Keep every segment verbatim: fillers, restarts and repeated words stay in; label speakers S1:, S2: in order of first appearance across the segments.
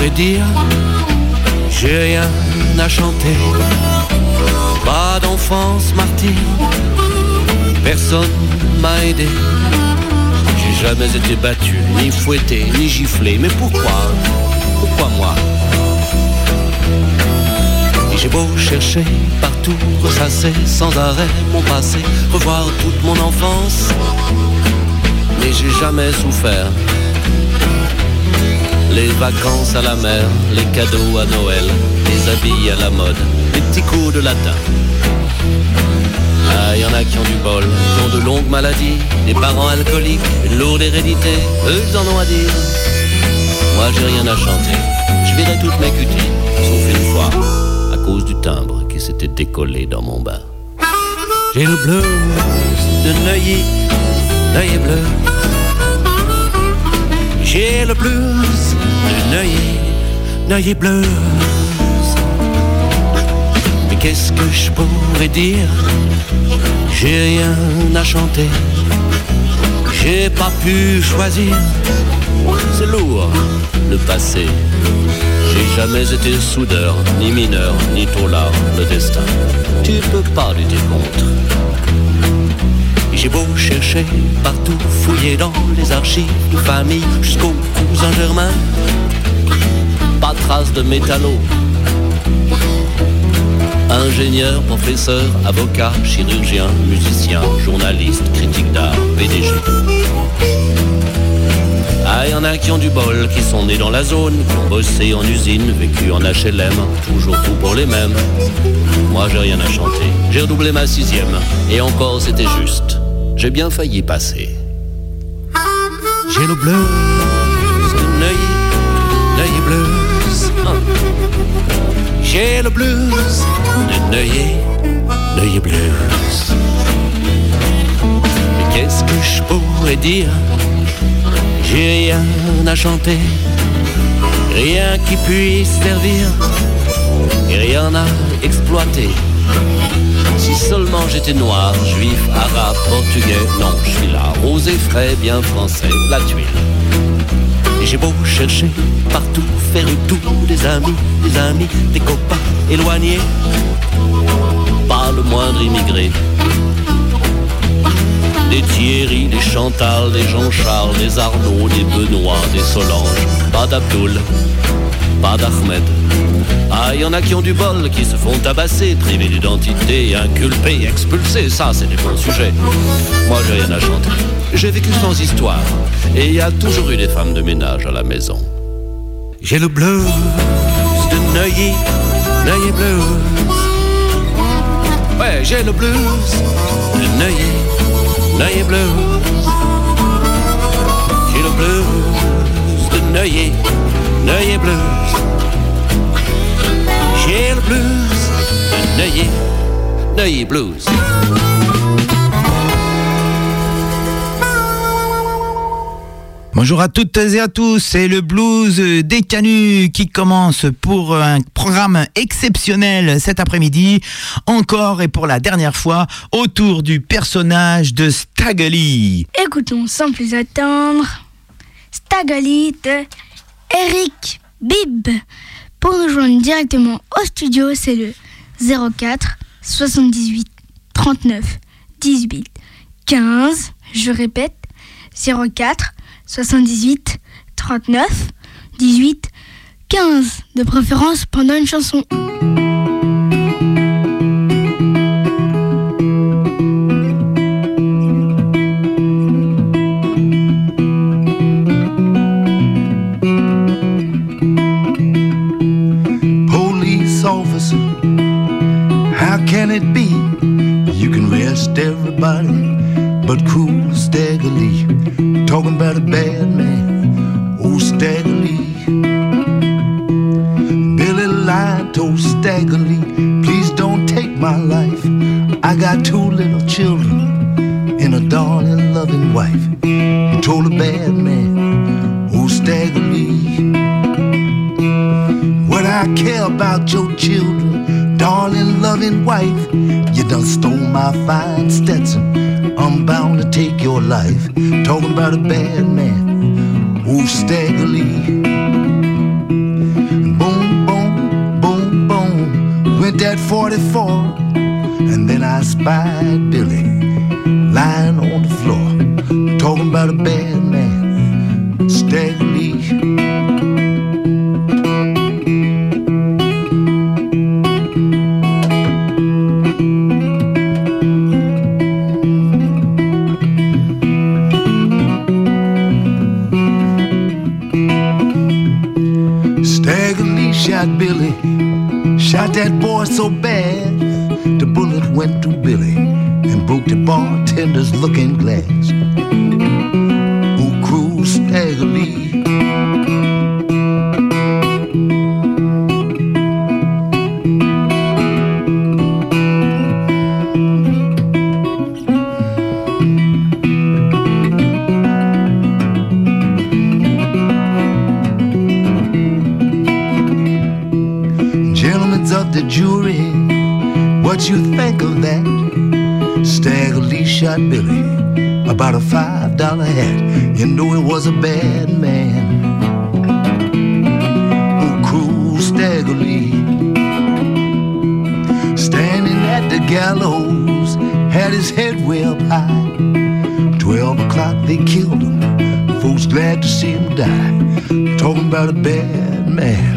S1: pourrais dire, j'ai rien à chanter. Pas d'enfance martyre, personne m'a aidé. J'ai jamais été battu, ni fouetté, ni giflé. Mais pourquoi, pourquoi moi? Et j'ai beau chercher partout, ressasser sans arrêt mon passé, revoir toute mon enfance, mais j'ai jamais souffert. Les vacances à la mer, les cadeaux à Noël, les habits à la mode, les petits cours de latin. Ah, y en a qui ont du bol, qui ont de longues maladies, des parents alcooliques, une lourde hérédité, eux ils en ont à dire. Moi j'ai rien à chanter, je virais toutes mes cuties, sauf une fois, à cause du timbre qui s'était décollé dans mon bain. J'ai le blues de Neuilly, Neuilly bleu. J'ai le blues de Neuilly, Neuilly blues. Mais qu'est-ce que je pourrais dire? J'ai rien à chanter, j'ai pas pu choisir. C'est lourd, le passé. J'ai jamais été soudeur, ni mineur, ni taulard. Le destin, tu peux pas lutter contre. J'ai beau chercher partout, fouiller dans les archives de famille jusqu'au cousin germain, pas de trace de métallo. Ingénieur, professeur, avocat, chirurgien, musicien, journaliste, critique d'art, P D G. Ah, y en a qui ont du bol, qui sont nés dans la zone, qui ont bossé en usine, vécu en H L M, toujours tout pour les mêmes. Moi j'ai rien à chanter, j'ai redoublé ma sixième, et encore c'était juste. J'ai bien failli passer. J'ai le blues de Neuilly, Neuilly blues. Ah. J'ai le blues de Neuilly, Neuilly blues. Mais qu'est-ce que je pourrais dire? J'ai rien à chanter, rien qui puisse servir, et rien à exploiter. Si seulement j'étais noir, juif, arabe, portugais, non, je suis là, rosé, frais, bien français, la tuile. Et j'ai beau chercher partout, faire le tour des amis, des amis, des copains éloignés, pas le moindre immigré. Des Thierry, des Chantal, des Jean-Charles, des Arnaud, des Benoît, des Solange, pas d'Abdoul, pas d'Ahmed. Ah, y en a qui ont du bol, qui se font tabasser, privés d'identité, inculpés, expulsés, ça c'est des bons sujets. Moi j'ai rien à chanter, j'ai vécu sans histoire, et il y a toujours eu des femmes de ménage à la maison. J'ai le blues de Neuilly, Neuilly blues. Ouais, j'ai le blues de Neuilly, Neuilly blues. J'ai le blues de Neuilly, Neuilly blues. J'ai le blues de Neuilly, Neuilly blues.
S2: Bonjour à toutes et à tous, c'est le blues des Canuts qui commence pour un programme exceptionnel cet après-midi, encore et pour la dernière fois, autour du personnage de Staggerly.
S3: Écoutons sans plus attendre Staggerly de Eric Bibb. Pour nous joindre directement au studio, c'est le zéro quatre soixante-dix-huit trente-neuf dix-huit quinze. Je répète, zéro quatre soixante-dix-huit trente-neuf dix-huit quinze, de préférence pendant une chanson.
S4: Police officer, how can it be you can arrest everybody but cool Staggerly? Talking about a bad man, old Staggerly. Billy lied, told Staggerly, please don't take my life. I got two little children and a darling loving wife. He told a bad man, old Staggerly, what I care about your children, darling loving wife. You done stole my fine Stetson, I'm bound to take your life. Talking about a bad man, old Staggerly. went that forty-four, and then I spied Billy lying on the floor, talking about a bad man, Stagger Lee. Stagger Lee shot Billy, shot that boy so bad, the bullet went through Billy and broke the bartender's looking glass. Oh, cruel Stagger Lee. Gentlemen of the jury, what you think of that? Stagger Lee shot Billy about a five dollar hat. You know he was a bad man. Oh, cruel Stagger Lee. Standing at the gallows, had his head way up high. Twelve o'clock they killed him, folks glad to see him die. Talking about a bad man,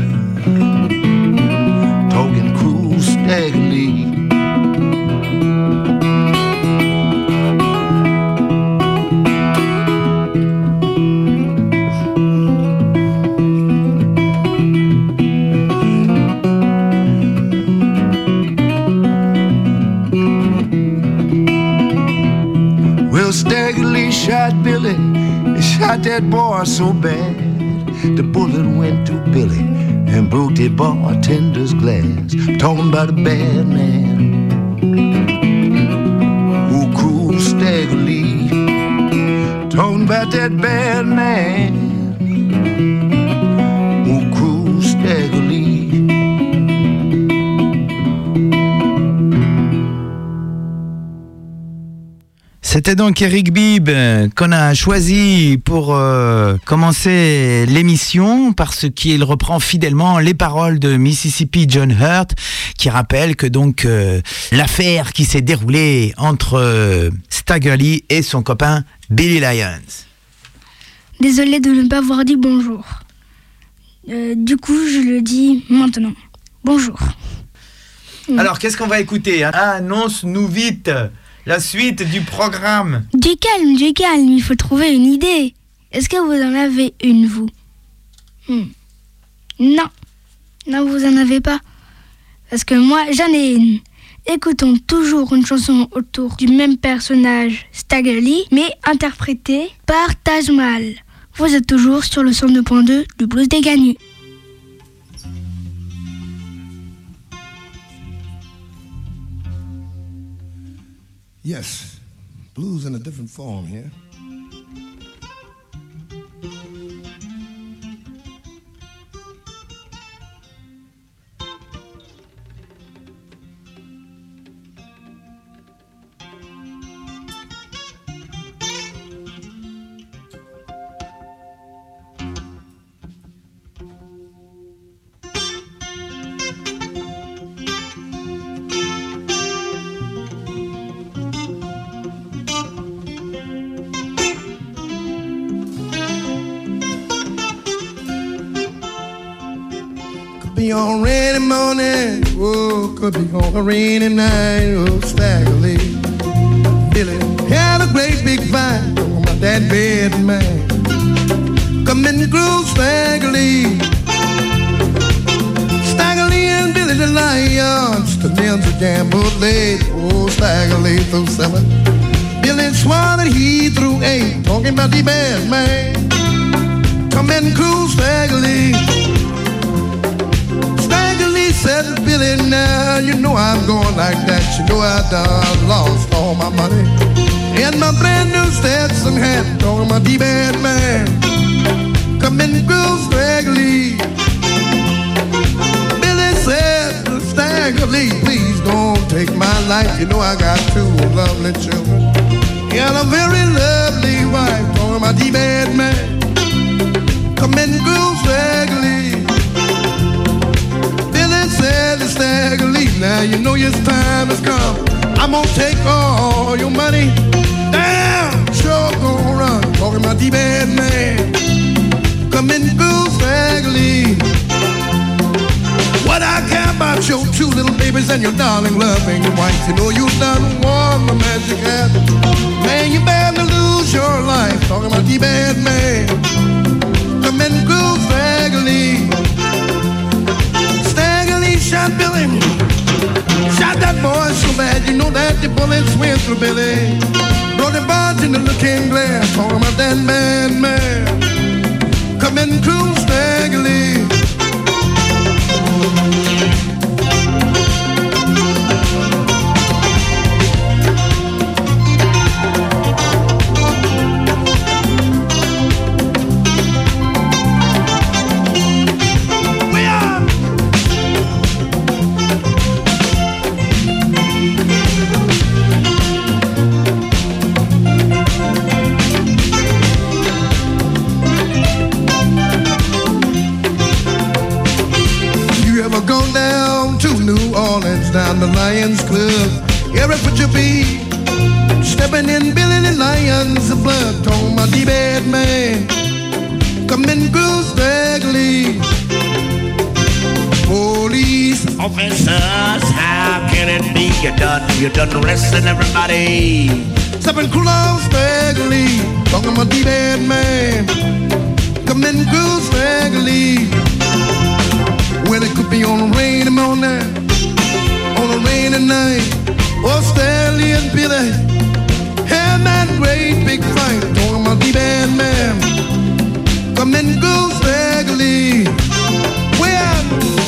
S4: talking cruel Stagger Lee. Well, Stagger Lee shot Billy, he shot that boy so bad, the bullet went through Billy and broke the bartender's glass. Talking about a bad man, oh, cruel Stagger Lee. Talking about that bad man, oh, cruel Stagger Lee.
S2: C'était donc Eric Bibb qu'on a choisi pour euh, commencer l'émission parce qu'il reprend fidèlement les paroles de Mississippi John Hurt qui rappelle que donc euh, l'affaire qui s'est déroulée entre euh, Stagger Lee et son copain Billy Lyons.
S3: Désolé de ne pas avoir dit bonjour. Euh, du coup, je le dis maintenant. Bonjour.
S2: Alors, qu'est-ce qu'on va écouter, hein? Annonce-nous vite la suite du programme.
S3: Du calme, du calme, il faut trouver une idée. Est-ce que vous en avez une, vous? hmm. Non, non, vous en avez pas. Parce que moi, j'en ai une. Écoutons toujours une chanson autour du même personnage, Stagger Lee, mais interprétée par Taj Mahal. Vous êtes toujours sur le cent deux point deux du Blues des Canuts.
S5: Yes, blues in a different form here. Be on a rainy morning, oh, could be on a rainy night, oh, Stagger Lee. Billy had a great big fight on that bad man. Come in the groove, Stagger Lee. Stagger Lee and Billy the Lions, the nails are gambled late, oh, Stagger Lee threw seven. Billy swore that he threw eight, talking about the bad man. Come in the groove, Stagger Lee. Said to Billy, now you know I'm going like that. You know I done lost all my money and my brand new Stetson hat. Talking about the bad man, come in the groove, Stagger Lee. Billy said, Stagger Lee, please don't take my life. You know I got two lovely children and a very lovely wife. Talking about the bad man, come in the groove, Stagger Lee. Said the Stagger Lee, Now you know your time has come. I'm gonna take all your money. Damn, sure gonna run. Talking about the bad man. Come in good raggedy. What I care about your two little babies and your darling loving wife. You know you done won the magic hat. Man, you better lose your life. Talking about the bad man. Come in good raggedy. Staggerly shot Billy. Shot that boy so bad, you know that the bullets went through Billy. Brought the barge in the looking glass. Talking about that bad man. Come in cool staggerly. Down the Lions Club, every foot you be stepping in Billy the Lions of blood. Talking about the bad man, coming goose daggly. Police officers, how can it be? You done, you done arresting everybody. Stepping close daggly. Talking about the bad man, coming goose daggly. Well, it could be on a rainy morning. On a rainy night, oh Stanley and Billy had that great big fight. Talking about the bad man, come and go staggerly. Well,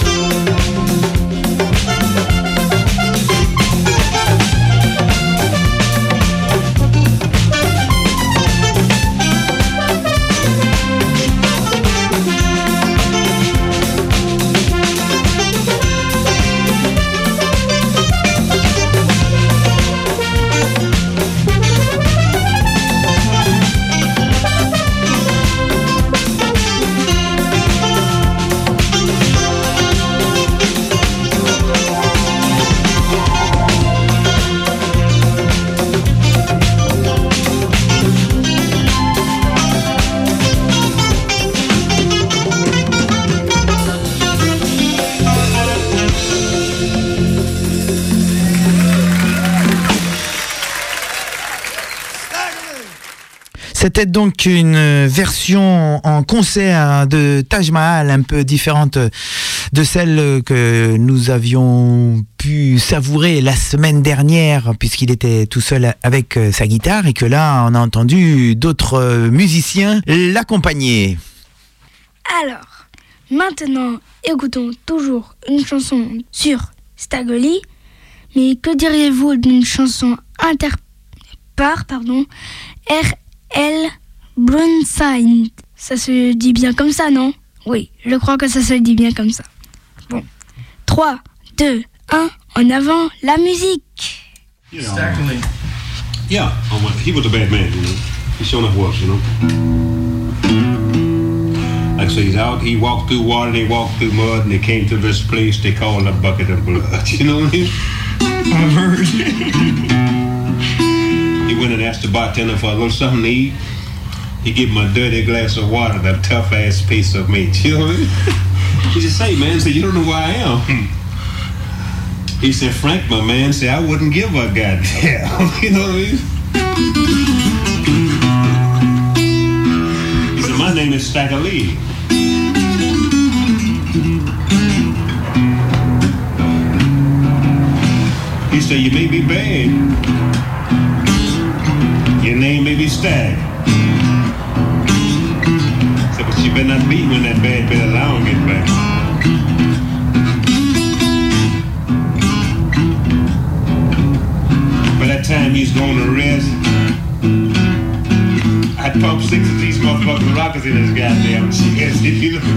S2: C'était donc une version en concert de Taj Mahal un peu différente de celle que nous avions pu savourer la semaine dernière puisqu'il était tout seul avec sa guitare et que là on a entendu d'autres musiciens l'accompagner.
S3: Alors, maintenant écoutons toujours une chanson sur Staggerly, mais que diriez-vous d'une chanson inter... par pardon, R. L. Burnside. Ça se dit bien comme ça, non? Oui, je crois que ça se dit bien comme ça. Bon. trois, deux, un, en avant, la musique.
S6: You know, yeah, he was a bad man, you know. He sure enough was, you know. Like I say, he's out, he walked through water, and he walked through mud, and he came to this place they call a bucket of blood. You know what I mean? I've heard. He went and asked the bartender for a little something to eat. He gave him a dirty glass of water, that tough ass piece of meat. You know what I mean? He said, say, man, say, you don't know where I am. He said, Frank, my man, say, I wouldn't give a goddamn. You know what I mean? He said, my name is Staggerly. He said, you may be bad. Your name may be Stag. So, but you better not be when that bad bit of long get back. By that time he's going to rest, I'd pump six of these motherfucking rockets in his goddamn chest, you know.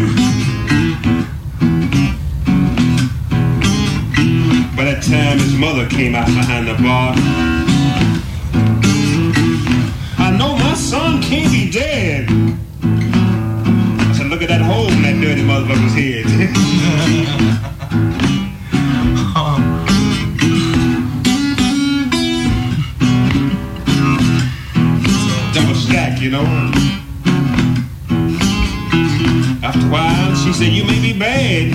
S6: By that time his mother came out behind the bar. I know my son can't be dead. I said, look at that hole in that dirty motherfucker's head. stack, you know. After a while, she said, you may be bad.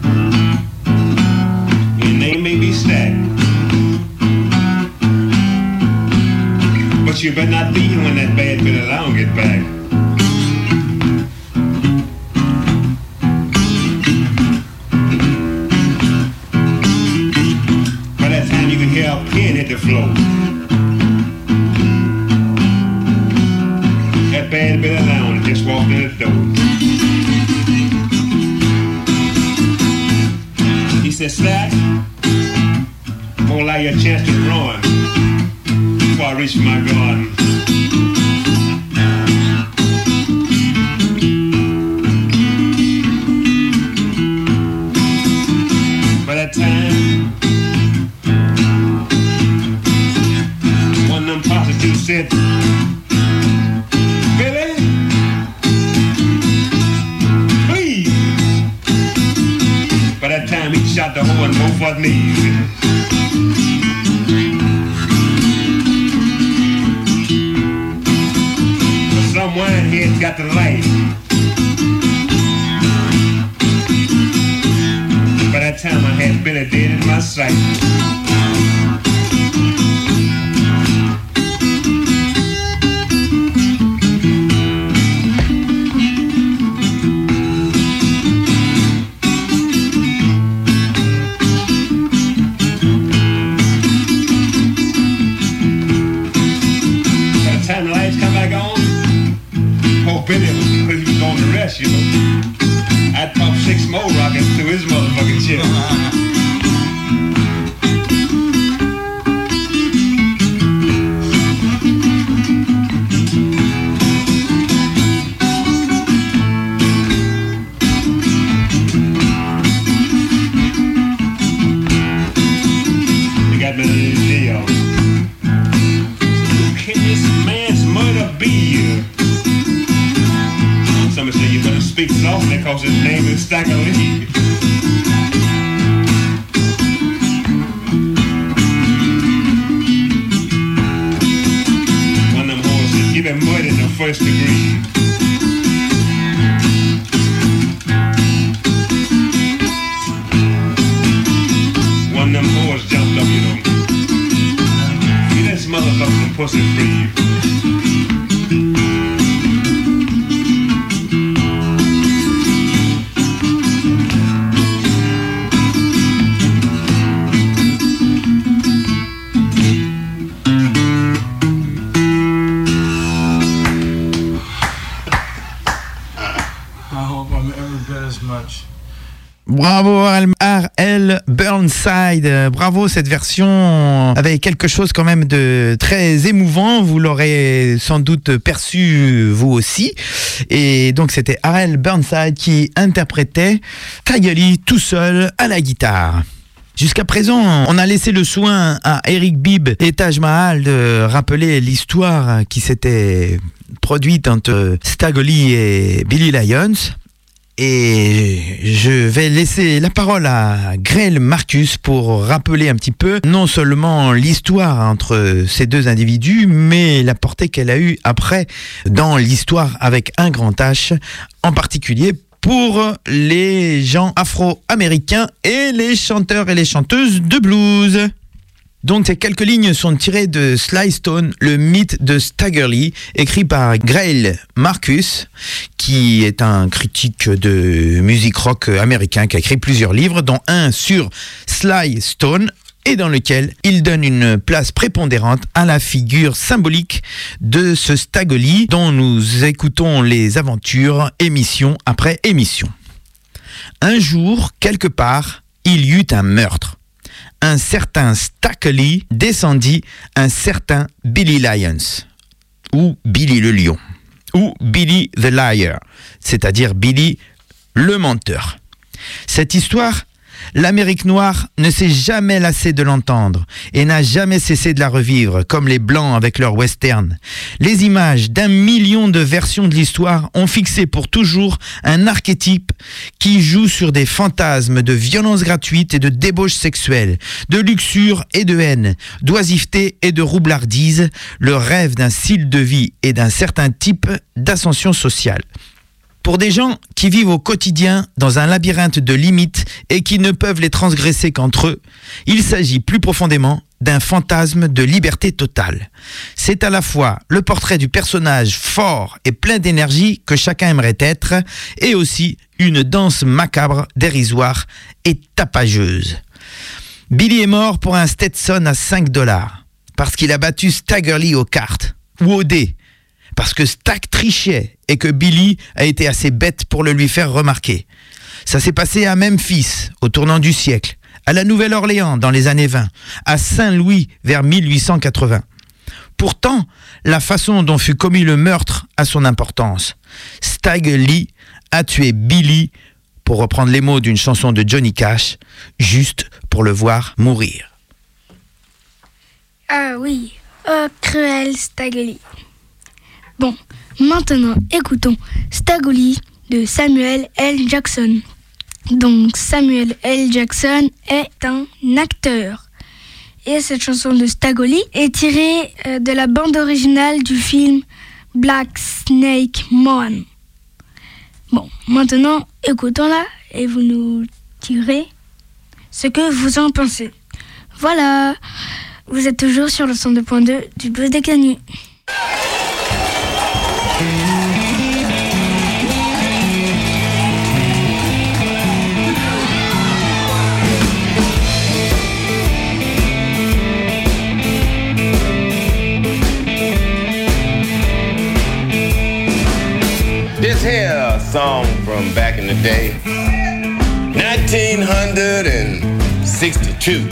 S6: Your name may be Stack. But you better not be here when that bad Billy Long get back. By that time you can hear a pin hit the floor. That bad Billy Long just walked in the door. He said, Stack, I'm gonna allow you a chance to run before I reach for my gun. By that time, one of them prostitutes said, Billy, please. By that time, he shot the hoe in both her knees. Some winehead got the light. By that time I had Billy dead in my sight. By the time the lights come back on, poor Billy was, he was on the rest, you know. I'd pop six more rockets through his motherfucking chest. They got me in the jail. Who can this man's murder be? Somebody say you better speak softly cause his name is Stack Lee. One of them hoes said, give him murder in the first degree. One of them hoes jumped up, you know. Get this motherfucker some pussy free.
S2: Bravo R L Burnside, bravo, cette version avait quelque chose quand même de très émouvant, vous l'aurez sans doute perçu vous aussi, et donc c'était R L Burnside qui interprétait Stagger Lee tout seul à la guitare. Jusqu'à présent, on a laissé le soin à Eric Bibb et Taj Mahal de rappeler l'histoire qui s'était produite entre Stagger Lee et Billy Lyons. Et je vais laisser la parole à Greil Marcus pour rappeler un petit peu non seulement l'histoire entre ces deux individus, mais la portée qu'elle a eue après dans l'histoire avec un grand H, en particulier pour les gens afro-américains et les chanteurs et les chanteuses de blues. Donc ces quelques lignes sont tirées de Sly Stone, le mythe de Stagger Lee, écrit par Greil Marcus, qui est un critique de musique rock américain, qui a écrit plusieurs livres, dont un sur Sly Stone, et dans lequel il donne une place prépondérante à la figure symbolique de ce Stagger Lee, dont nous écoutons les aventures émission après émission. Un jour, quelque part, il y eut un meurtre. Un certain Stagger Lee descendit un certain Billy Lyons, ou Billy le lion, ou Billy the liar, c'est-à-dire Billy le menteur. Cette histoire L'Amérique noire ne s'est jamais lassée de l'entendre et n'a jamais cessé de la revivre, comme les Blancs avec leurs westerns. Les images d'un million de versions de l'histoire ont fixé pour toujours un archétype qui joue sur des fantasmes de violence gratuite et de débauche sexuelle, de luxure et de haine, d'oisiveté et de roublardise, le rêve d'un style de vie et d'un certain type d'ascension sociale. Pour des gens qui vivent au quotidien dans un labyrinthe de limites et qui ne peuvent les transgresser qu'entre eux, il s'agit plus profondément d'un fantasme de liberté totale. C'est à la fois le portrait du personnage fort et plein d'énergie que chacun aimerait être, et aussi une danse macabre, dérisoire et tapageuse. Billy est mort pour un Stetson à cinq dollars, parce qu'il a battu Stagger Lee aux cartes, ou au dé, parce que Stag trichait et que Billy a été assez bête pour le lui faire remarquer. Ça s'est passé à Memphis, au tournant du siècle, à la Nouvelle-Orléans dans les années vingt, à Saint-Louis vers mille huit cent quatre-vingts. Pourtant, la façon dont fut commis le meurtre a son importance. Stag Lee a tué Billy, pour reprendre les mots d'une chanson de Johnny Cash, juste pour le voir mourir.
S3: Ah oui, oh cruel Stag Lee. Bon, maintenant écoutons Stag Lee de Samuel L. Jackson. Donc Samuel L. Jackson est un acteur. Et cette chanson de Stag Lee est tirée de la bande originale du film Black Snake Moan. Bon, maintenant écoutons-la et vous nous direz ce que vous en pensez. Voilà, vous êtes toujours sur le cent deux point deux du Blues des Canuts.
S7: This here song from back in the day, nineteen sixty-two.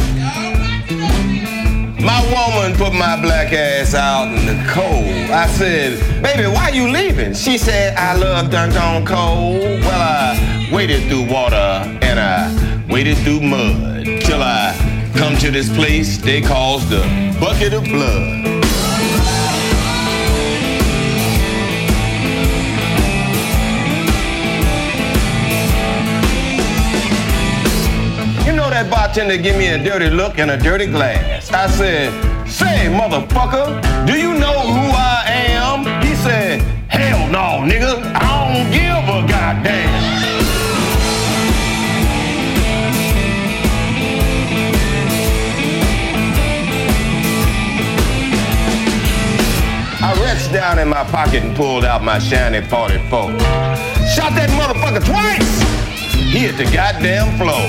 S7: My woman put my black ass out in the cold. I said, baby, why you leaving? She said, I love dun dun cold. Well, I waded through water and I waded through mud till I come to this place they calls the Bucket of Blood. That bartender give me a dirty look and a dirty glass. I said, say, motherfucker, do you know who I am? He said, hell no, nigga, I don't give a goddamn. I reached down in my pocket and pulled out my shiny forty-four. Shot that motherfucker twice. He hit the goddamn floor.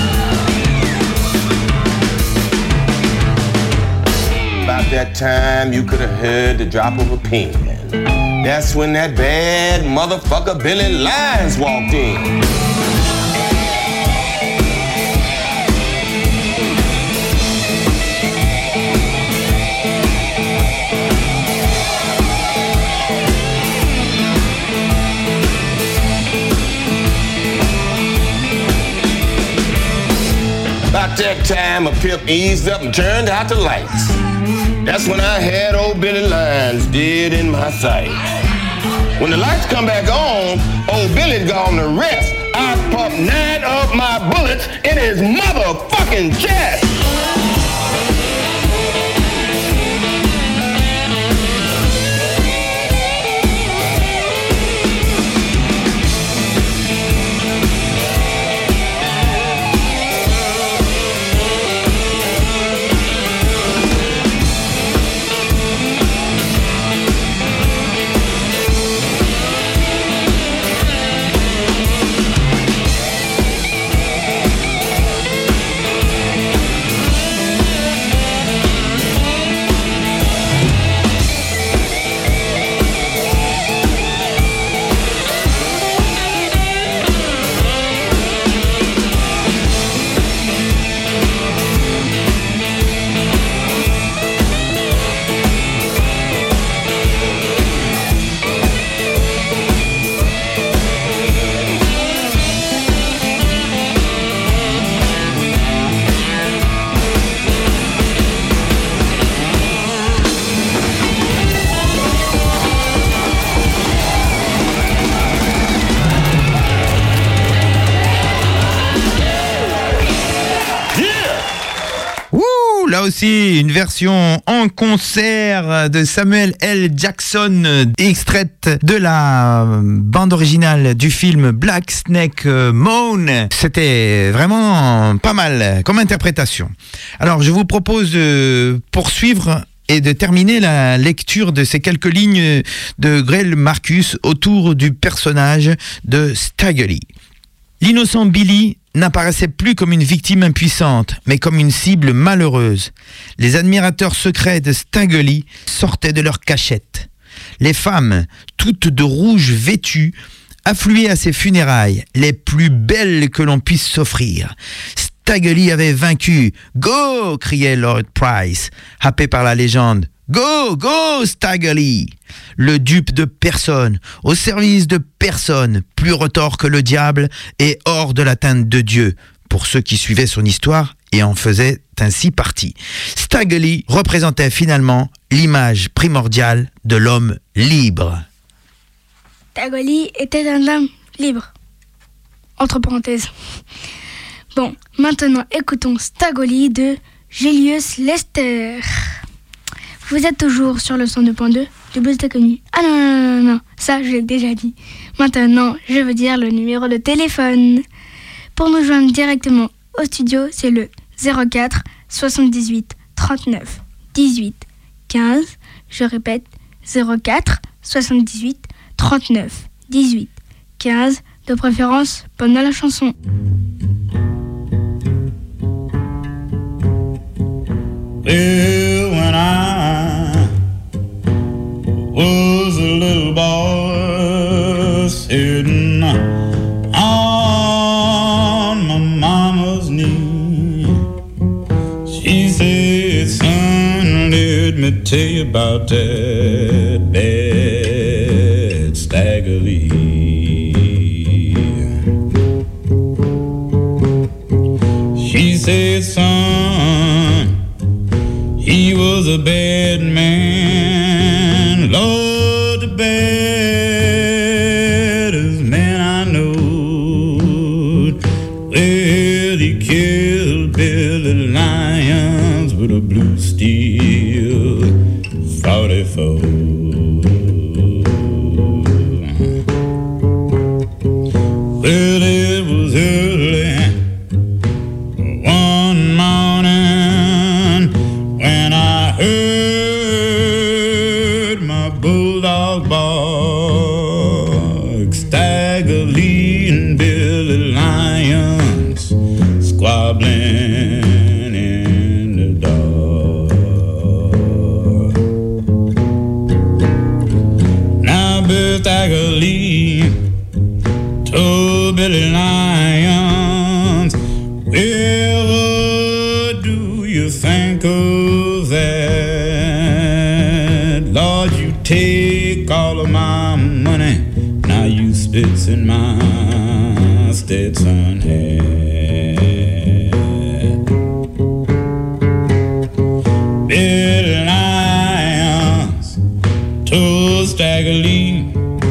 S7: About that time, you could have heard the drop of a pin. That's when that bad motherfucker Billy Lyons walked in. About that time, a pimp eased up and turned out the lights. That's when I had old Billy Lyons dead in my sight. When the lights come back on, old Billy's gone to rest. I pumped nine of my bullets in his motherfucking chest.
S2: aussi une version en concert de Samuel L. Jackson, extraite de la bande originale du film Black Snake Moan. C'était vraiment pas mal comme interprétation. Alors je vous propose de poursuivre et de terminer la lecture de ces quelques lignes de Greil Marcus autour du personnage de Stagger Lee. L'innocent Billy n'apparaissait plus comme une victime impuissante, mais comme une cible malheureuse. Les admirateurs secrets de Stagger Lee sortaient de leur cachette. Les femmes, toutes de rouge vêtues, affluaient à ses funérailles, les plus belles que l'on puisse s'offrir. Stagger Lee avait vaincu. « Go !» criait Lord Price, happé par la légende. « Go, go, Stagger Lee !» Le dupe de personne, au service de personne, plus retors que le diable et hors de l'atteinte de Dieu, pour ceux qui suivaient son histoire et en faisaient ainsi partie. Stagger Lee représentait finalement l'image primordiale de l'homme libre.
S3: Stagger Lee était un homme libre. Entre parenthèses. Bon, maintenant écoutons Stagger Lee de Julius Lester. Vous êtes toujours sur le cent deux point deux du Blues Décanu. Ah non, non, non, non, ça je l'ai déjà dit. Maintenant, je veux dire le numéro de téléphone. Pour nous joindre directement au studio, c'est le zéro quatre soixante-dix-huit trente-neuf dix-huit quinze. Je répète, zéro quatre soixante-dix-huit trente-neuf dix-huit quinze, de préférence pendant la chanson.
S8: Well, when I was a little boy sitting on my mama's knee, she said, son, let me tell you about that bad Stagger Lee. She said, son, he was a bad man, Lord, the baddest man I know. Well, he killed Billy Lyons with a blue steel forty-four. Well, it was early one morning when I heard my bulldog bark, Stagger Lee and Billy Lyons squabbling in the dark. Now Bill Stagger Lee told Billy Lyons, well, what do you think of that? Lord, you take all of my money, now you spits in my Stetson hat. Billy Lyons told Stagger Lee,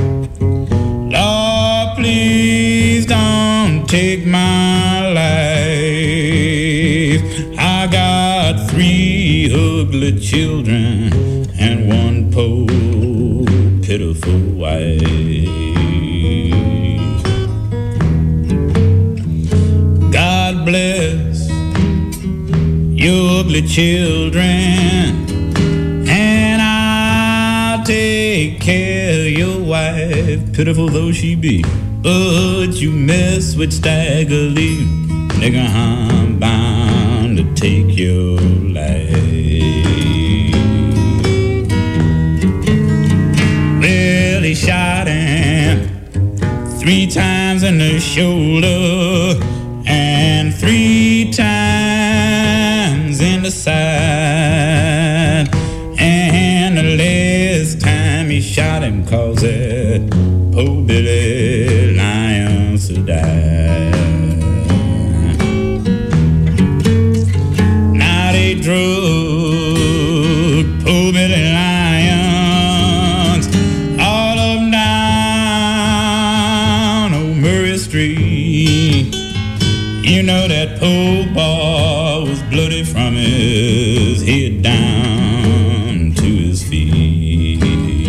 S8: Lord, please don't take my life. I got three ugly children and one poor pitiful wife. God bless your ugly children, and I'll take care of your wife, pitiful though she be. But you mess with Stagger Lee, nigga, I'm bound to take your life. Well, he shot him three times in the shoulder and three times in the side. And the last time he shot him, cause that poor Billy Lyons to die. Now they drug poor Billy Lyons all up down old Murray Street. You know that poor boy was bloody from his head down to his feet.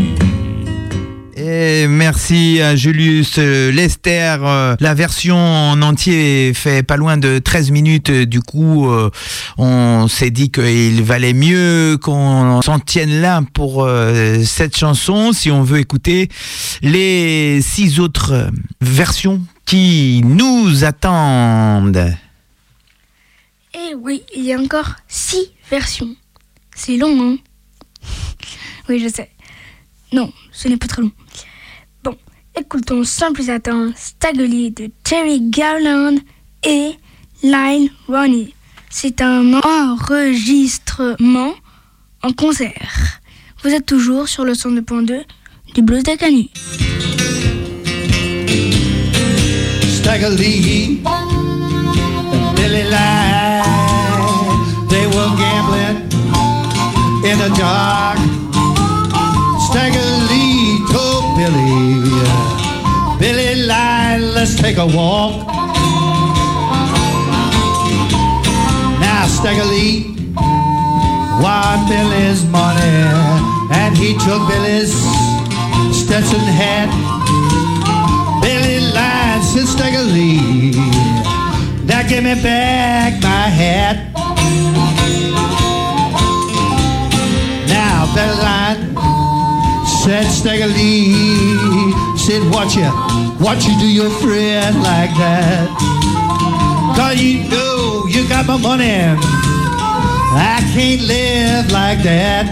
S2: Et merci à Julius Lester. La version en entier fait pas loin de treize minutes. Du coup, on s'est dit qu'il valait mieux qu'on s'en tienne là pour cette chanson si on veut écouter les six autres versions qui nous attendent.
S3: Et oui, il y a encore six versions. C'est long, hein? Oui, je sais. Non, ce n'est pas très long. Bon, écoutons sans plus attendre Staggerly de Terry Garland et Lyle Ronnie. C'est un enregistrement en concert. Vous êtes toujours sur le cent deux point deux du Blues des Canuts.
S5: Staggerly and Billy Lyle, they were gambling in the dark. Staggerly told Billy, Billy Lyle, let's take a walk. Now Staggerly won Billy's money, and he took Billy's Stetson hat. Billy Lyle said, Staggerly, now give me back my hat. Now Billy Lyle said, Staggerly, said, what you, what you do your friend like that? Cause you know you got my money, I can't live like that.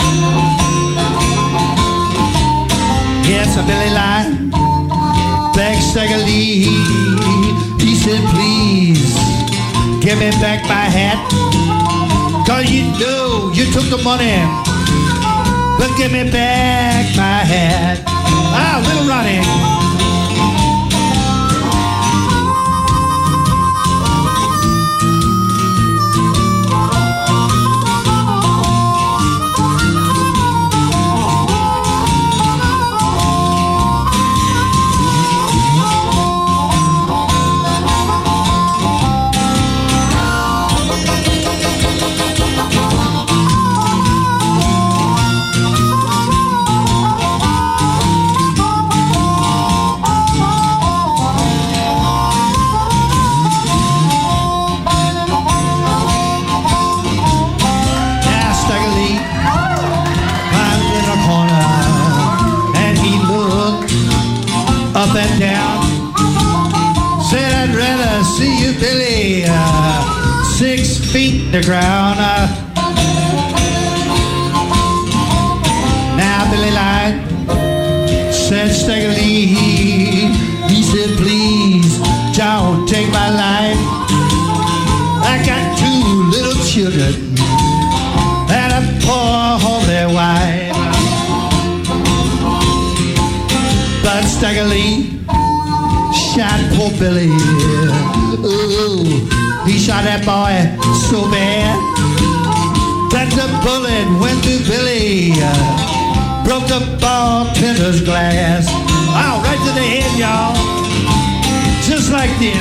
S5: Yes, Billy Lyle begged Staggerly, he said, please, give me back my hat. Cause you know you took the money, but give me back my hat. Ah, Little Ronnie. Up and down, said I'd rather see you, Billy, uh, six feet in the ground. Uh, now Billy Lyle said Staggerly, he said, please, don't take my life. I got two little children and a poor homely wife. But Staggerly shot poor Billy. Ooh, he shot that boy so bad that the bullet went through Billy, uh, broke the bartender's glass. Oh, right to the head, y'all. Just like this.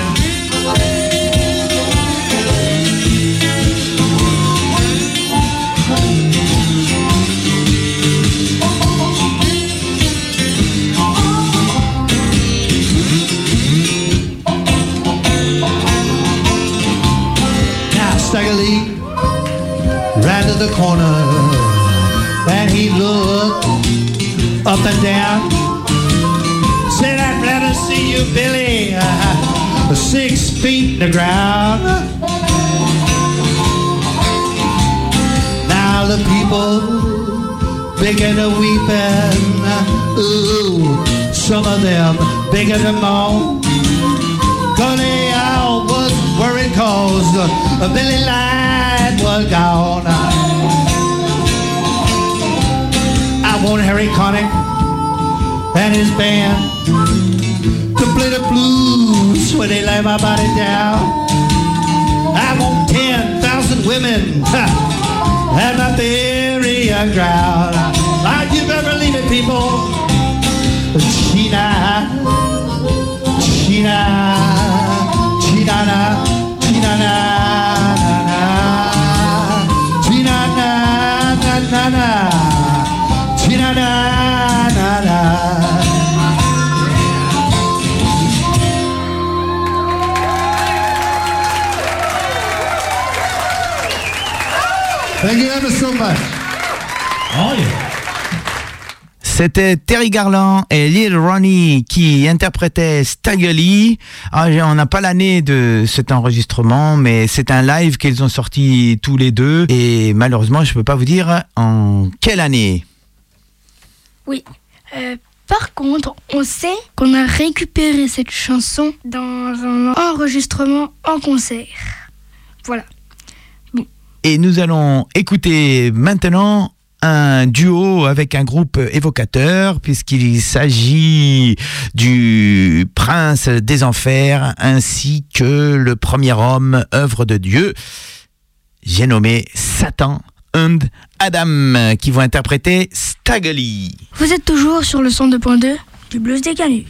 S5: Staggerly ran to the corner and he looked up and down. Said, I'd rather see you, Billy, uh, six feet in the ground. Now the people begin to weeping. Ooh, some of them begin to moan. Cause they all was worried cause uh, Billy Lyle was gone. I want Harry Connick and his band to play the blues when they lay my body down. I want ten thousand women at my burial ground. Ah, you better believe it, people. China, China, China, China, na, na, na. much.
S8: Oh yeah.
S2: C'était Terry Garland et Lil Ronnie qui interprétaient Stagger Lee. Ah, on n'a pas l'année de cet enregistrement, mais c'est un live qu'ils ont sorti tous les deux. Et malheureusement, je ne peux pas vous dire en quelle année.
S3: Oui. Euh, par contre, on sait qu'on a récupéré cette chanson dans un enregistrement en concert. Voilà. Bon.
S2: Et nous allons écouter maintenant un duo avec un groupe évocateur, puisqu'il s'agit du Prince des Enfers ainsi que le premier homme, œuvre de Dieu. J'ai nommé Satan and Adam, qui vont interpréter Stagger Lee.
S3: Vous êtes toujours sur le cent deux point deux du Blues des Canuts.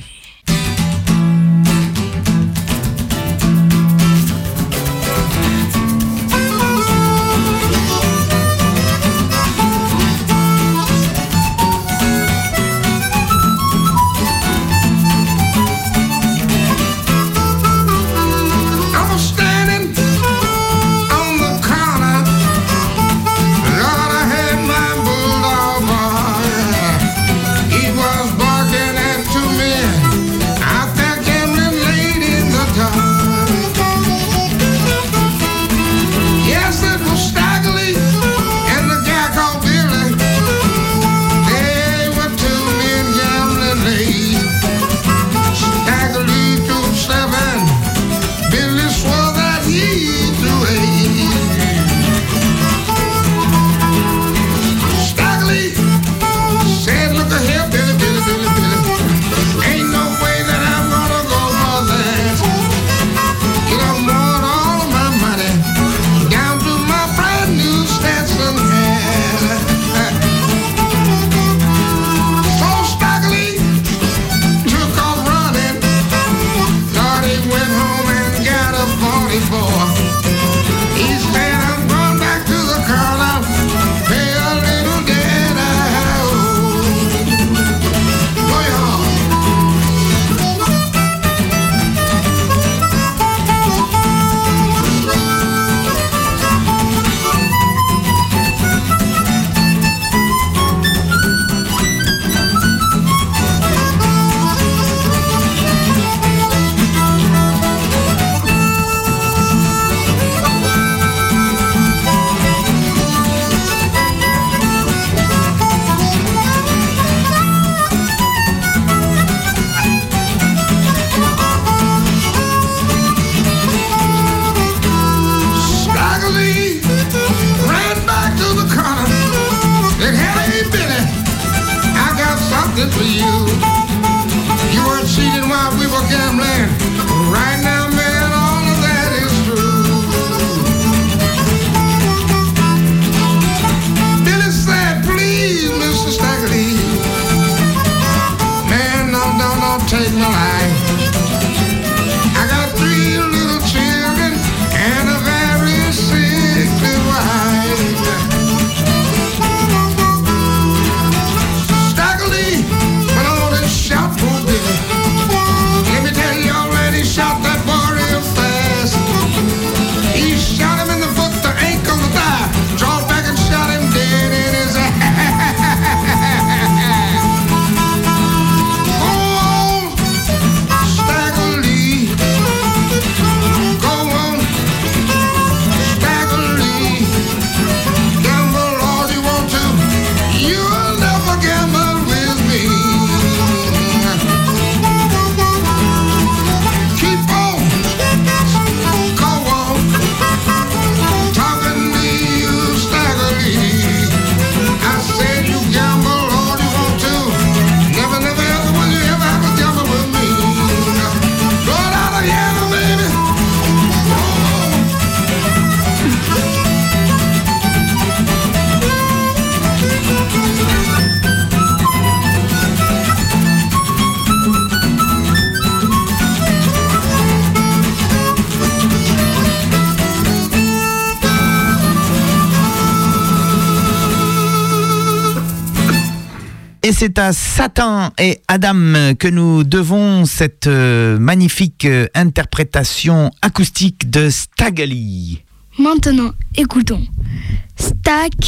S2: Et c'est à Satan et Adam que nous devons cette euh, magnifique euh, interprétation acoustique de Stagger Lee.
S3: Maintenant, écoutons Stagger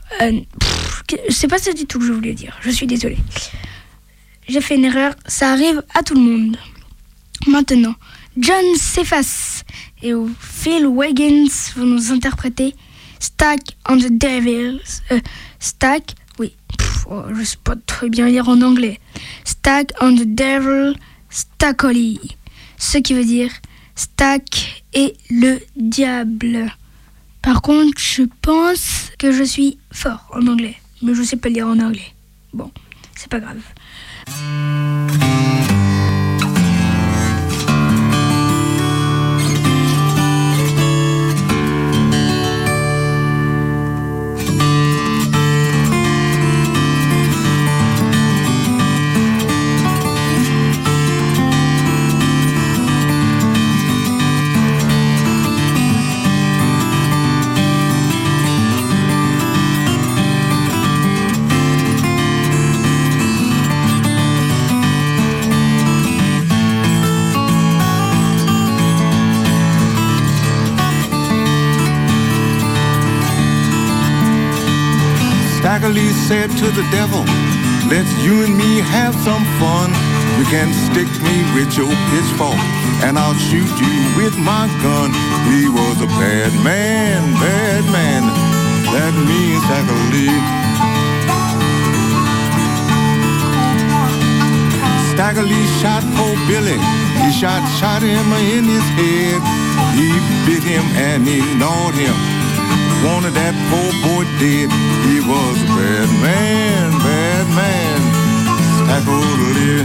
S3: Euh, pff, c'est pas ça du tout que je voulais dire. Je suis désolée. J'ai fait une erreur. Ça arrive à tout le monde. Maintenant, John Cephas et Phil Wiggins vont nous interpréter Stack on the Devils. Euh, Stack, oui. Pff, oh, je sais pas très bien lire en anglais. Stack on the Devil, Stackoli. Ce qui veut dire Stack et le diable. Par contre, je pense que je suis fort en anglais, mais je sais pas lire en anglais. Bon, c'est pas grave.
S4: Staggerly said to the devil, let's you and me have some fun. You can stick me with your pitchfork, and I'll shoot you with my gun. He was a bad man, bad man. That means Staggerly. Staggerly shot poor Billy. He shot, shot him in his head. He bit him and he gnawed him. Wanted that poor boy dead. He was a bad man, bad man. Staggerly.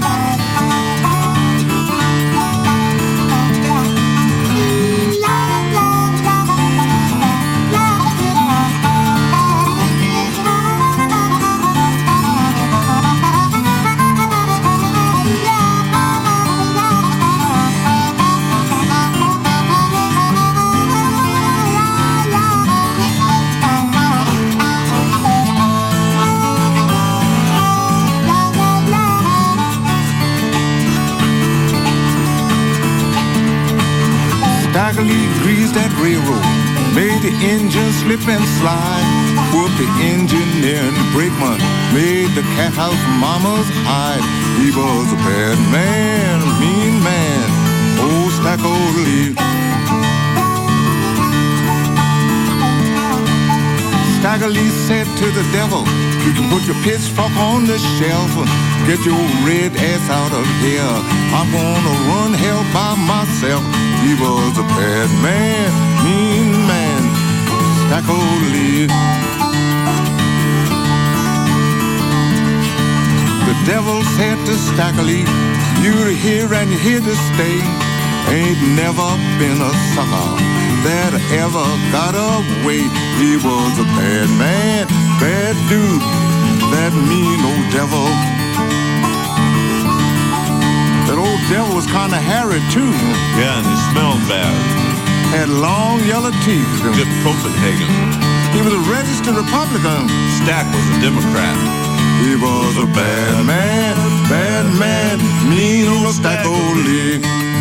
S4: Staggerly greased that railroad, made the engine slip and slide, whooped the engineer and the brakeman, made the cat house mama's hide. He was a bad man, a mean man, old Staggerly. Staggerly said to the devil, you can put your pitchfork on the shelf, get your red ass out of here. I'm gonna run hell by myself. He was a bad man, mean man, Staggerly. The devil said to Staggerly, you're here and you're here to stay. Ain't never been a sucker that ever got away. He was a bad man, bad dude, that mean old devil. That old devil was kind of hairy too.
S9: Yeah, and he smelled bad.
S4: Had long yellow teeth.
S9: Good Copenhagen.
S4: He was a registered Republican.
S9: Stack was a Democrat.
S4: He was a bad man, bad man, mean old Staggerly.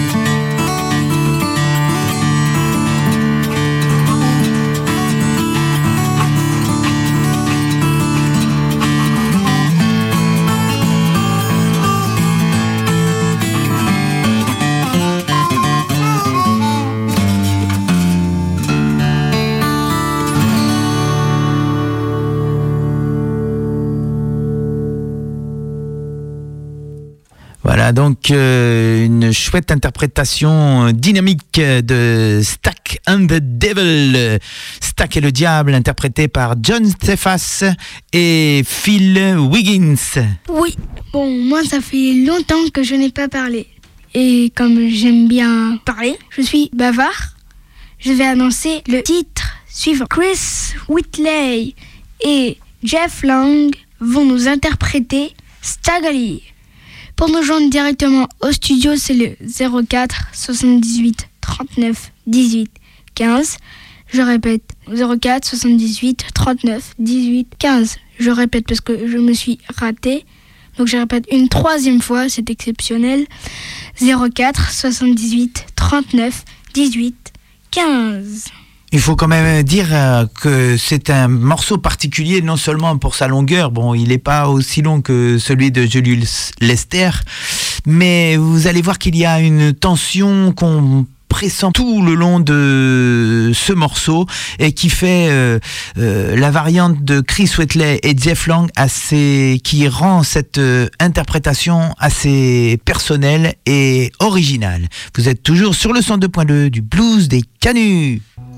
S2: Voilà donc euh, une chouette interprétation dynamique de Stack and the Devil, Stack et le diable, interprété par John Cephas et Phil Wiggins.
S3: Oui, bon, moi ça fait longtemps que je n'ai pas parlé. Et comme j'aime bien parler, je suis bavard. Je vais annoncer le titre suivant. Chris Whitley et Jeff Lang vont nous interpréter Staggerly. Pour nous joindre directement au studio, c'est le zéro quatre soixante-dix-huit trente-neuf dix-huit quinze. Je répète, zéro quatre soixante-dix-huit trente-neuf dix-huit quinze. Je répète parce que je me suis ratée. Donc je répète une troisième fois, c'est exceptionnel. zéro quatre soixante-dix-huit trente-neuf dix-huit quinze.
S2: Il faut quand même dire euh, que c'est un morceau particulier, non seulement pour sa longueur, bon, il n'est pas aussi long que celui de Julius Lester, mais vous allez voir qu'il y a une tension qu'on pressent tout le long de ce morceau et qui fait euh, euh, la variante de Chris Wheatley et Jeff Lang assez, qui rend cette euh, interprétation assez personnelle et originale. Vous êtes toujours sur le cent deux point deux du Blues des Canuts.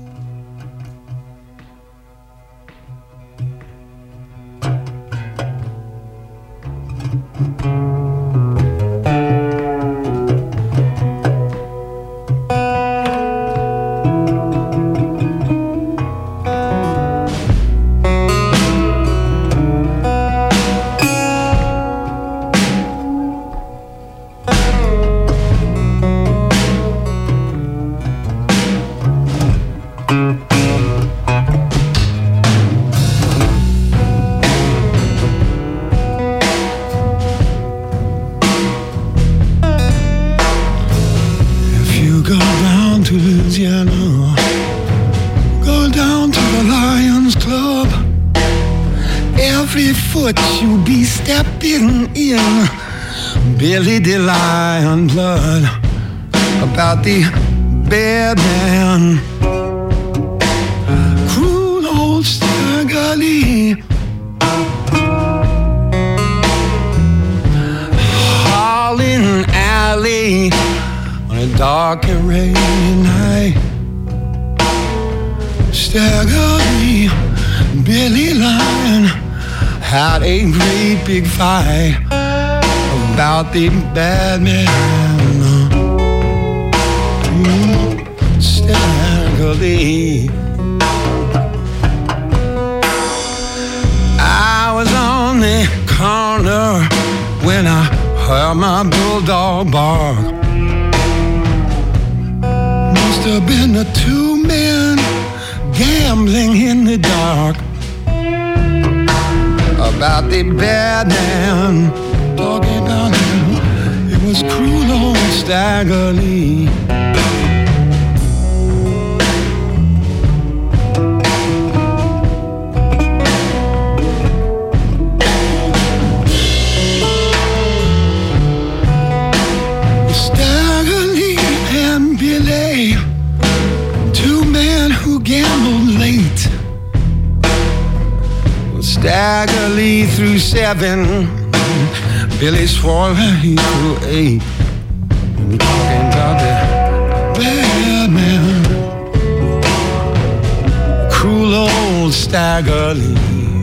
S10: You be stepping in Billy the Lion blood about the bad man, cruel old Stagger Lee, Harlan Alley on a dark and rainy night. Stagger Lee, Billy Lion had a great big fight about the bad man. Mm, Stagger Lee. I was on the corner when I heard my bulldog bark. Must have been the two men gambling in the dark about the bad man, talking about him. It was cruel old Stagger Lee. Stagger Lee and Billy, two men who gambled late. Stagger Lee threw seven, Billy swore he threw eight. We're talking about the bad man, cruel old Stagger Lee.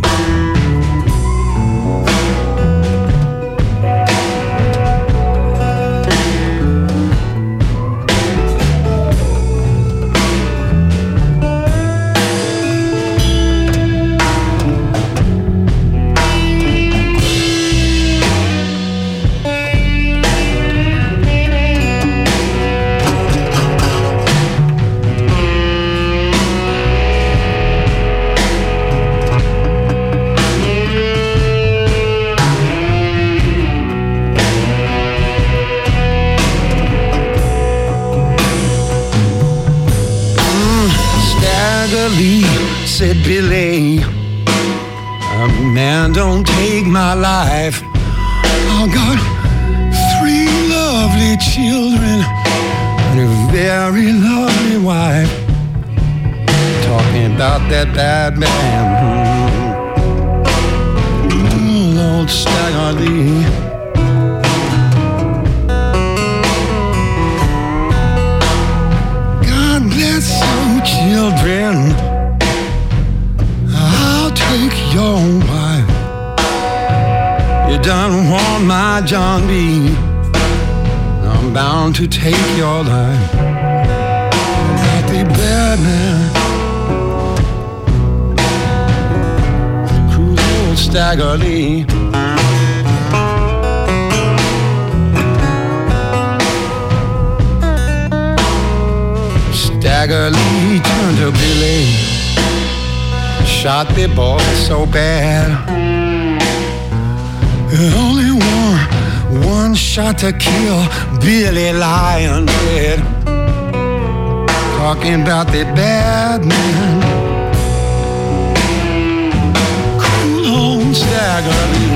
S10: Said Billy, a man don't take my life. I got three lovely children and a very lovely wife. Talking about that bad man, mm, Lord Stagger Lee. God bless you children, take your wife. You done won my John B. I'm bound to take your life. Not the bad man, cruel old Stagger Lee. Stagger Lee turned to Billy, shot the boy so bad. Only one, one shot to kill Billy Lion dead. talking about that bad man. Cool old Stagger Lee.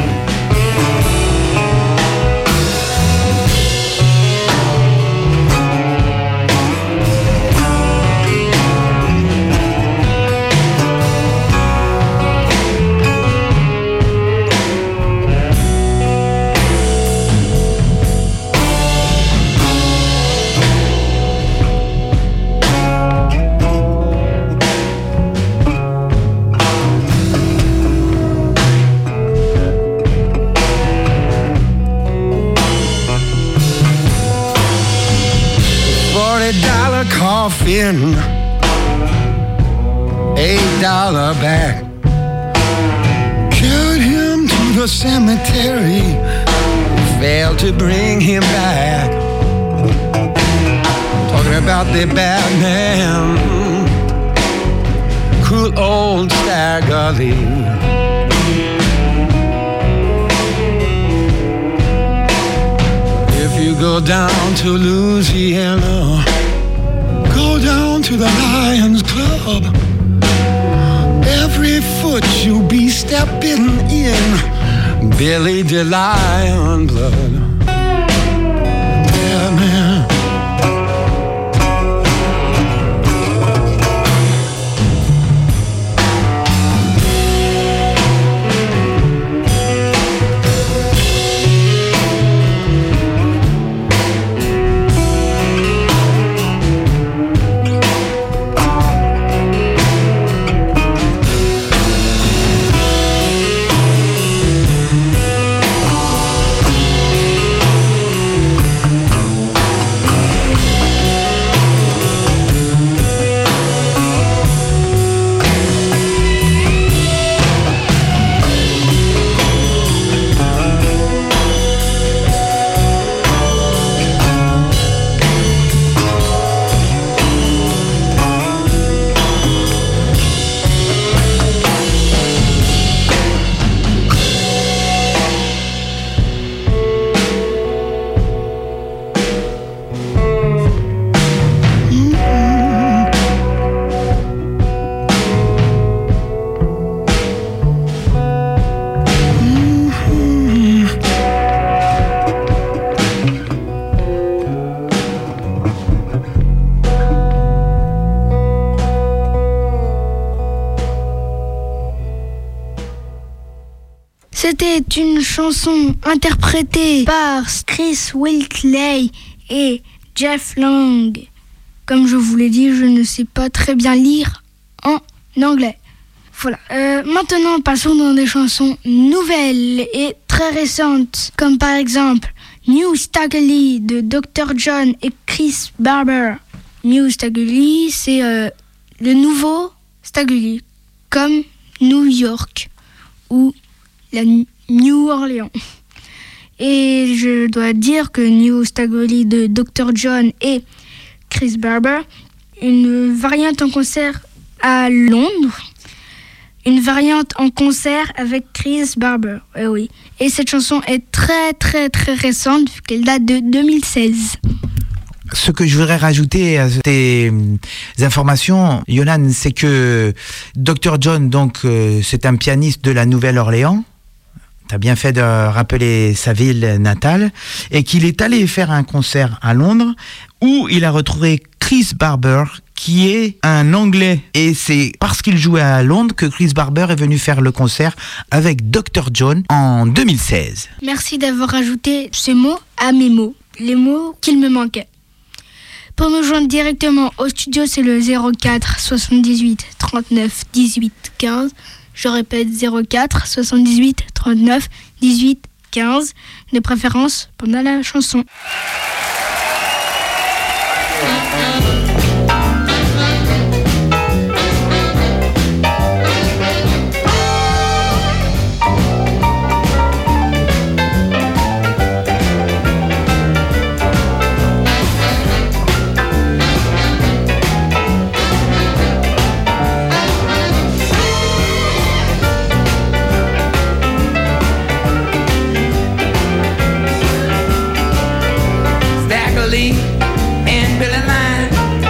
S10: Coffin, eight dollar back. Carried him to the cemetery, failed to bring him back. Talking about the bad man, cruel old Stagger Lee. If you go down to Louisiana, go down to the Lions Club. Every foot you'll be stepping in Billy the Lion blood. Yeah, man.
S3: C'était une chanson interprétée par Chris Whitley et Jeff Lang. Comme je vous l'ai dit, je ne sais pas très bien lire en anglais. Voilà. Euh, maintenant, passons dans des chansons nouvelles et très récentes, comme par exemple New Stagger Lee de docteur John et Chris Barber. New Stagger Lee, c'est euh, le nouveau Stagger Lee, comme New York ou la New Orleans. Et je dois dire que New Stagger Lee de docteur John et Chris Barber, une variante en concert à Londres, une variante en concert avec Chris Barber. Eh oui. Et cette chanson est très très très récente vu qu'elle date de deux mille seize.
S2: Ce que je voudrais rajouter à ces informations, Yonan, c'est que docteur John, donc, euh, c'est un pianiste de la Nouvelle-Orléans. T'as bien fait de rappeler sa ville natale, et qu'il est allé faire un concert à Londres où il a retrouvé Chris Barber, qui est un Anglais. Et c'est parce qu'il jouait à Londres que Chris Barber est venu faire le concert avec docteur John en deux mille seize.
S3: Merci d'avoir ajouté ces mots à mes mots, les mots qu'il me manquaient. Pour nous joindre directement au studio, c'est le zéro quatre soixante-dix-huit trente-neuf dix-huit quinze. Je répète, zéro quatre soixante-dix-huit trente-neuf dix-huit quinze, de préférence pendant la chanson.
S11: And Billy Line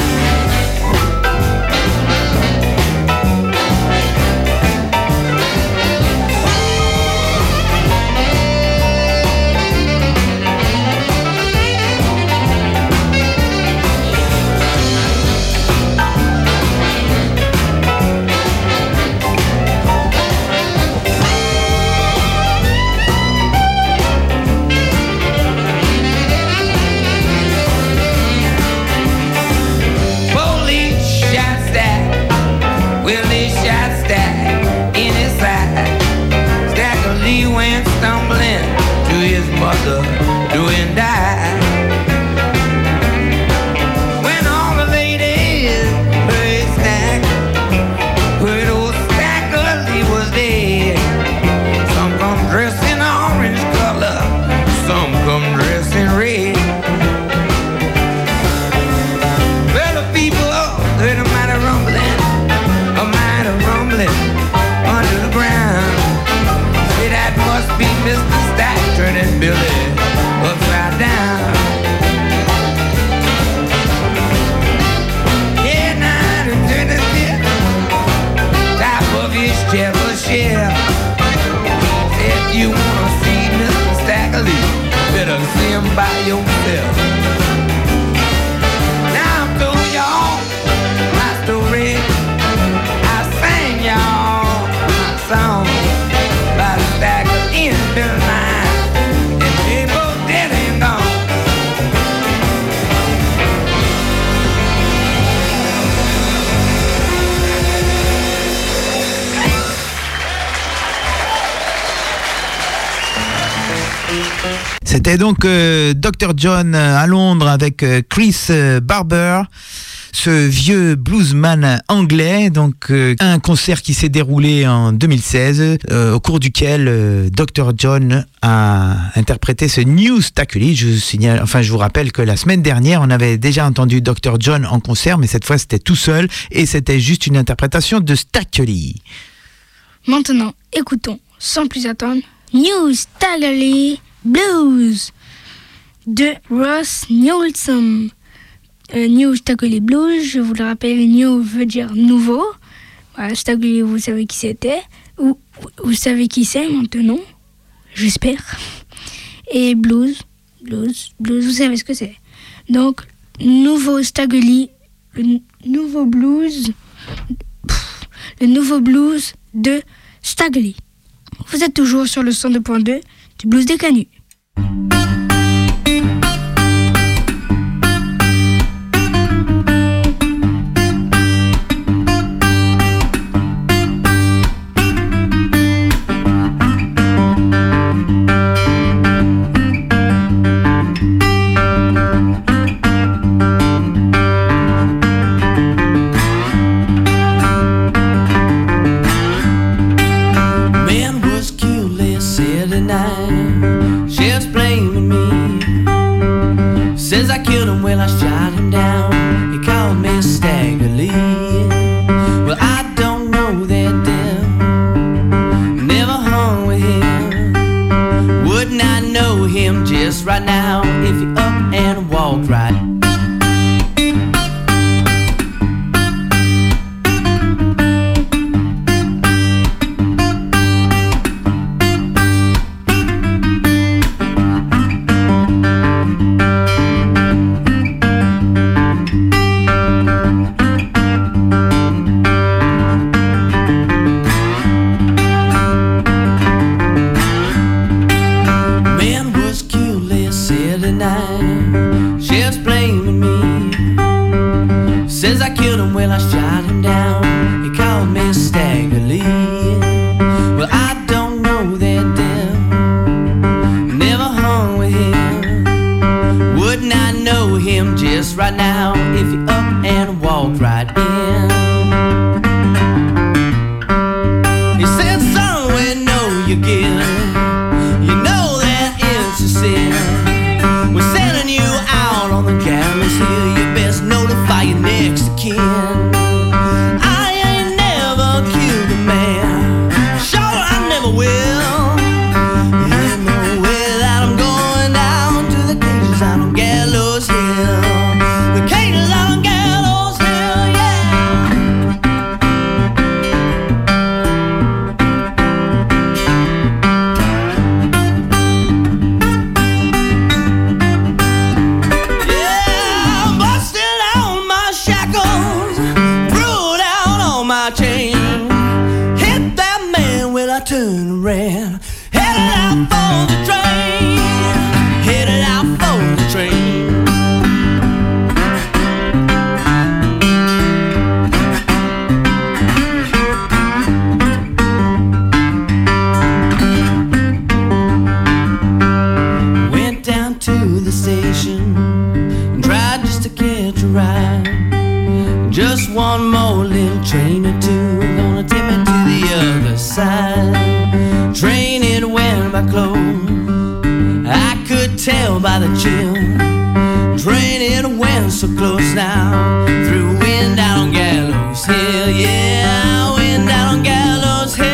S2: C'était donc euh, docteur John à Londres avec euh, Chris euh, Barber, ce vieux bluesman anglais. Donc euh, un concert qui s'est déroulé en deux mille seize, euh, au cours duquel euh, docteur John a interprété ce New Stackley. Je signale, enfin je vous rappelle que la semaine dernière on avait déjà entendu docteur John en concert, mais cette fois c'était tout seul et c'était juste une interprétation de Stackley.
S3: Maintenant, écoutons sans plus attendre New Stackley Blues de Ross Nielsen. Euh, New Stackley Blues, je vous le rappelle, New veut dire nouveau. Voilà, Stackley, vous savez qui c'était. Ou vous savez qui c'est maintenant, j'espère. Et Blues, Blues, Blues, vous savez ce que c'est. Donc, nouveau Stackley, le n- nouveau blues, pff, le nouveau blues de Stackley. Vous êtes toujours sur le cent deux point deux du Blues des Canuts.
S11: Well, I shot him down. He called me Stagger Lee. Well, I don't know that damn. Never hung with him. Would not know him just right now if he up and walked right. Well, I shot him down. He called me Stagger Lee. Well, I don't know that damn. Never hung with him. Would not know him just right now if he up and walked right in. He said, son, we know you're good. You know that it's a sin. We're sending you out on the gallows here. You best notify your next of kin. Gallows Hill, the cages on Gallows Just one more little train or two gonna take me to the other side. Train it wearing my clothes, I could tell by the chill. Train it went so close now, through wind down on Gallows Hill. Yeah, wind down on Gallows Hill.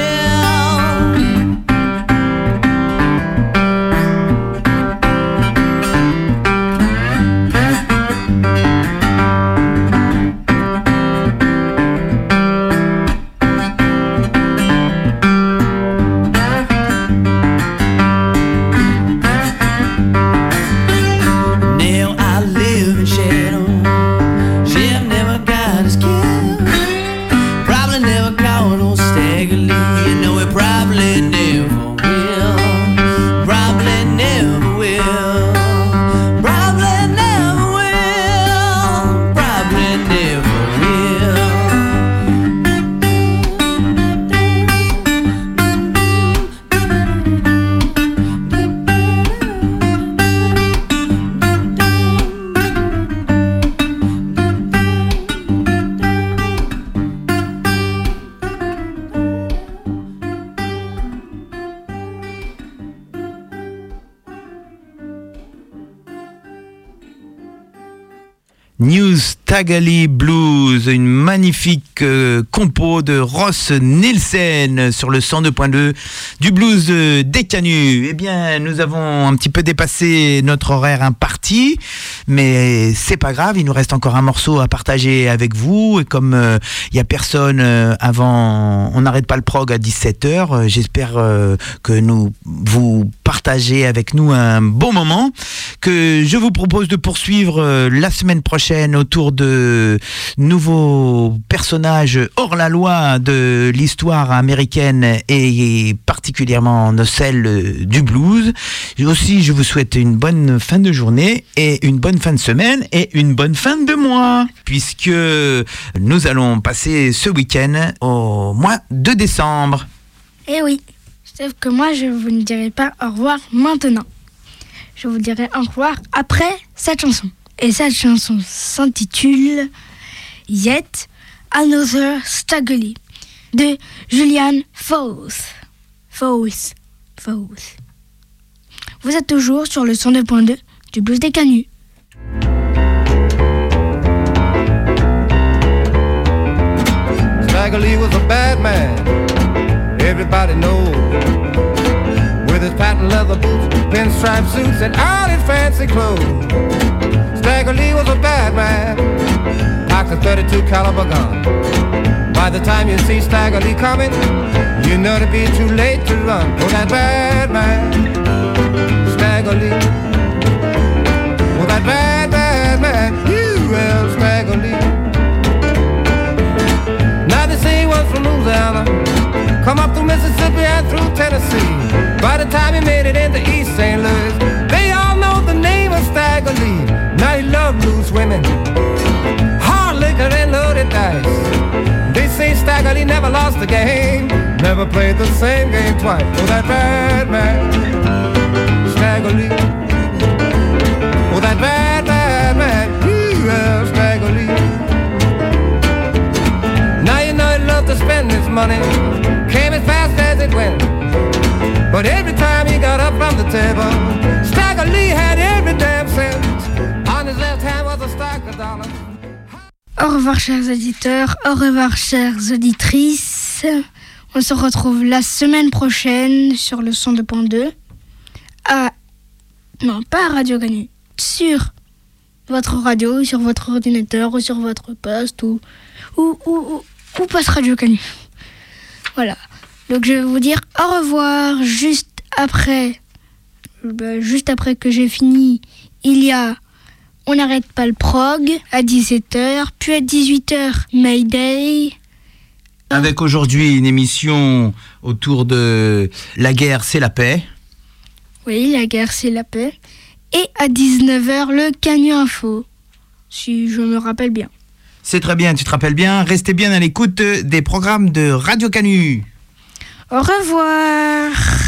S2: New Staggerly Blues, une magnifique euh, compo de Ross Nielsen sur le cent deux point deux du blues euh, des Canuts. Eh bien, nous avons un petit peu dépassé notre horaire imparti, mais c'est pas grave, il nous reste encore un morceau à partager avec vous. Et comme il euh, y a personne euh, avant, on n'arrête pas le prog à dix-sept heures, euh, j'espère euh, que nous vous partagez avec nous un bon moment, que je vous propose de poursuivre euh, la semaine prochaine autour de nouveaux personnages hors la loi de l'histoire américaine et particulièrement de celle du blues. Aussi, je vous souhaite une bonne fin de journée et une bonne fin de semaine et une bonne fin de mois, puisque nous allons passer ce week-end au mois de décembre.
S3: Eh oui, sauf que moi je vous ne dirai pas au revoir maintenant. Je vous dirai au revoir après cette chanson. Et cette chanson s'intitule Yet Another Staggerly de Julian Fowles. Fowles. Fowles. Vous êtes toujours sur le cent deux point deux du blues des Canuts.
S5: Staggerly was a bad man, everybody knows. With his patent leather boots, pinstripe suits, and all his fancy clothes. Staggerly was a bad man, cocked a thirty-two caliber gun. By the time you see Staggerly coming, you know to be too late to run. Oh, that bad man, Staggerly. Oh, that bad, bad man, you well, Staggerly. Now they say he was from Louisiana, come up through Mississippi and through Tennessee. By the time he made it into East Saint Louis, they all know the name of Staggerly. Now he loved loose women, hard liquor and loaded dice. They say Staggerly never lost a game, never played the same game twice. Oh, that bad man, Staggerly. Oh, that bad, bad man, ooh, well, Staggerly. Now you know he loved to spend his money, came as fast as it went. But every time he got up from the table, Staggerly had every damn cent. On his left hand was a stack of dollars.
S3: Au revoir chers auditeurs, au revoir chères auditrices. On se retrouve la semaine prochaine sur le cent deux point deux. À... Non, pas à Radio Canut. Sur votre radio, sur votre ordinateur, ou sur votre poste, ou... Ou, ou, ou, ou passe Radio Canut. Voilà. Donc je vais vous dire au revoir juste après, bah, juste après que j'ai fini. Il y a On n'arrête pas le prog à dix-sept heures, puis à dix-huit heures Mayday.
S2: Avec aujourd'hui une émission autour de La guerre c'est la paix.
S3: Oui, La guerre c'est la paix. Et à dix-neuf heures le Canut Info, si je me rappelle bien.
S2: C'est très bien, tu te rappelles bien. Restez bien à l'écoute des programmes de Radio Canut.
S3: Au revoir.